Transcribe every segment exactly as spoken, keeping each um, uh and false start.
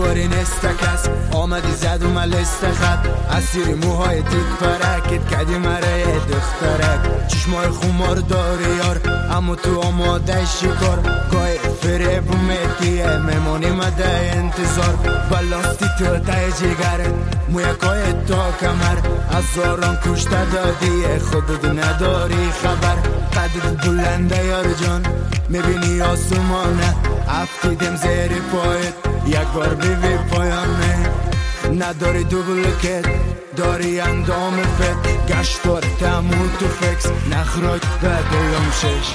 دوباره نستکس آمدی زد و ملست خط اسیر موهای تیک پرکت کدی مره دخترک چشمای خمار داره یار اما تو آماده شکار گای فریب و متیه میمونی مده انتظار بلاستی تو تای جگرت مویکای تا کمر از زاران کشته دادی خودت نداری خبر قدرت بلنده یار جان میبینی آسمانه افتیدم زیر پایت یک بار بیبی پایانه نداری دوبلکت داری اندام فت گشتار تمو تو فکس نخراج به دلم شش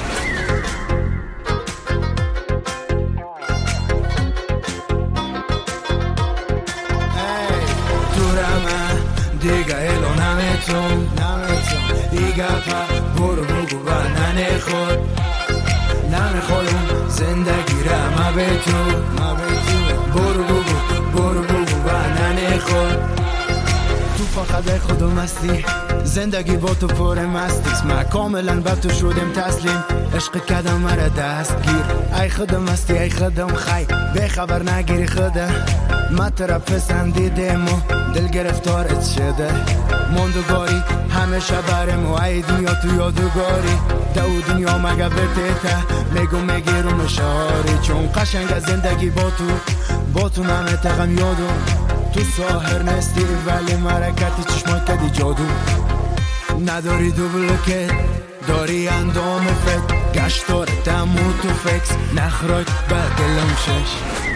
دیگه الو نمیتون نمیتون دیگه پا برو بگو و ننه خود نمیخوایم زندگی را ما به تو ما به تو برو بگو برو بگو و ننه خود تو فقط خودم هستی زندگی با تو پر مستیست ما کاملا با تو شدیم تسلیم عشق کدم مرا دستگیر ای خودم هستی ای خودم خی به خبر نگیری خوده ما طرف پسندیدیم و دل گرفتارت شده موندگاری همیشه برم و ای دنیا تو یادگاری دو دنیا مگه بتیته میگو میگیرم شاری چون قشنگ زندگی با تو با تو نمیتقم یادو تو ساهر نستی ولی مرکتی چشمات کدی جادو نداری دوبلکت داری اندام فت گشتار دمو تو فکس نخراج به دلم شش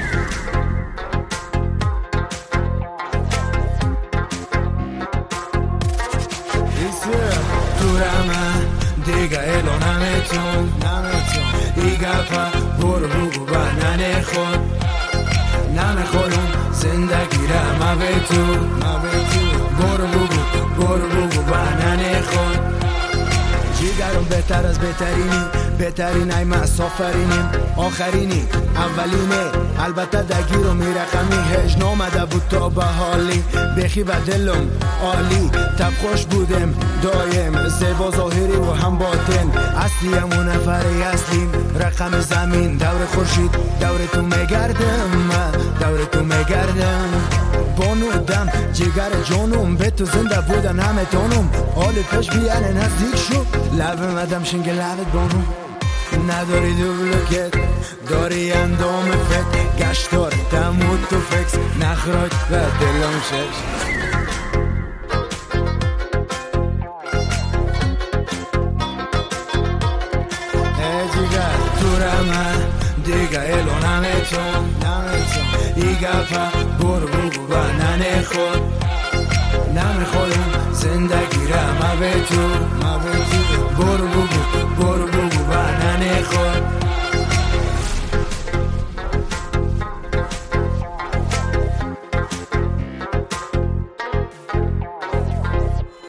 دیگه الو نمیتون نمیتون دیگه پا برو بگو و ننه خود نمیخوایم زندگی را ما به تو ما به تو برو بگو برو بگو و ننه خود جیگرم بهتر از بهترینی بهترین ای مسافرینیم آخرینی اولینه البته دگیر و میرقمی هج نامده بود تا به حالی بخی و دلم عالی تب خوش بودم دایم زیبا ظاهری و هم باطن اصلی همون نفری اصلیم رقم زمین دور خورشید دور تو میگردم دور تو میگردم بانو دم جگر جانم به تو زنده بودن همه تانم حال پیش بیانه نزدیک شو لب مدم شنگ لبت بانو نداری دوبلکت داری اندام فت گشتار تمود تو فکس نخراج و دلم شش ای جگر تو رمه دیگه الو نمیتون نمیتون دیگه پا برو بگو و ننه خود نمیخوایم زندگی را ما به تو ما به تو برو